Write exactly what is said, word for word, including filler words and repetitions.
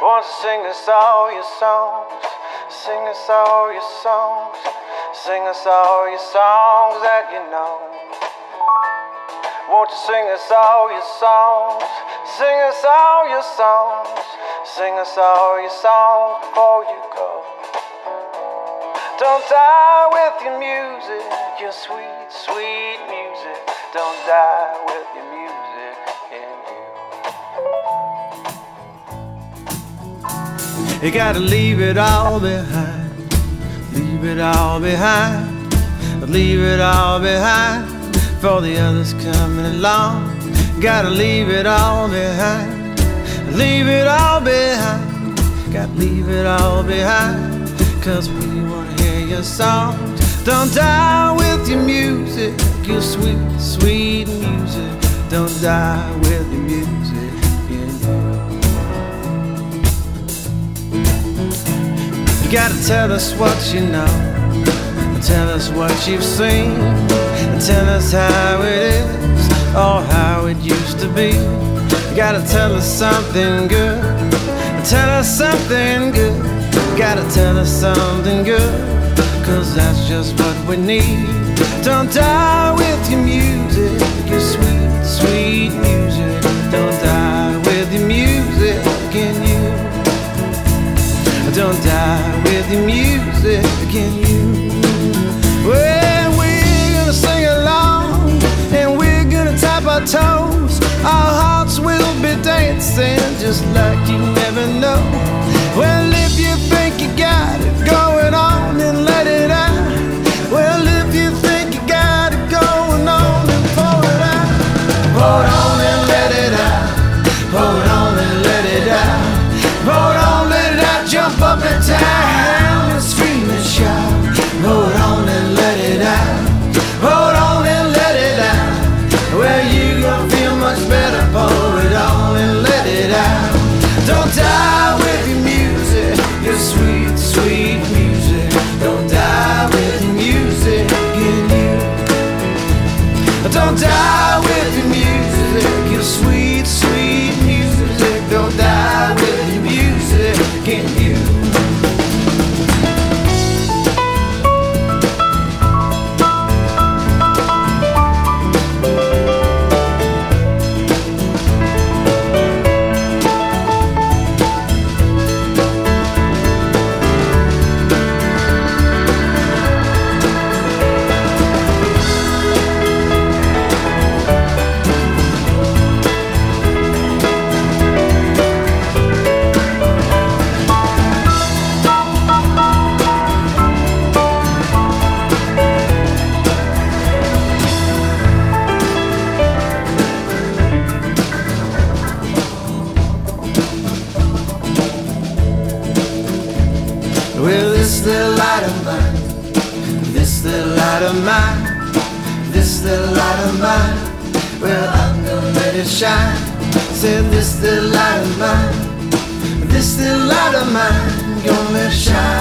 Won't you sing us all your songs, sing us all your songs, sing us all your songs that you know. Won't you sing us all your songs, sing us all your songs, sing us all your songs before you go. Don't die with your music, your sweet, sweet music. Don't die with your music in you. You gotta leave it all behind, leave it all behind, leave it all behind for the others coming along. Gotta leave it all behind, leave it all behind, gotta leave it all behind, cause we wanna hear your songs. Don't die with your music, your sweet, sweet music. Don't die with your music in you. You gotta tell us what you know, tell us what you've seen, tell us how it is or how it used to be. You gotta tell us something good, tell us something good. You gotta tell us something good, cause that's just what we need. Don't die with your music, your sweet, sweet music. Don't die with your music in you. Don't die with your music in you. Well, we're gonna sing along and we're gonna tap our toes. Our hearts will be dancing just like you never know. Well, if you think you got it going on, then let it out. Well, if you think you got it going on, then pour it out. Pour it on and let it out. Pour it on and let it out. Pour it on, let it out. Jump up and down and scream and shout. Pour it on and let it out. Pour it on and let it out. Well, you gonna feel much better. Pour it on and let it out. Don't die with your music, your sweet, sweet music. Don't die with your music in you. Don't die with your music, your sweet, sweet music. Don't die with your music in you. Well, this little light of mine, this little light of mine, this little light of mine, well, I'm gonna let it shine. Said this little light of mine, this little light of mine, gonna let it shine.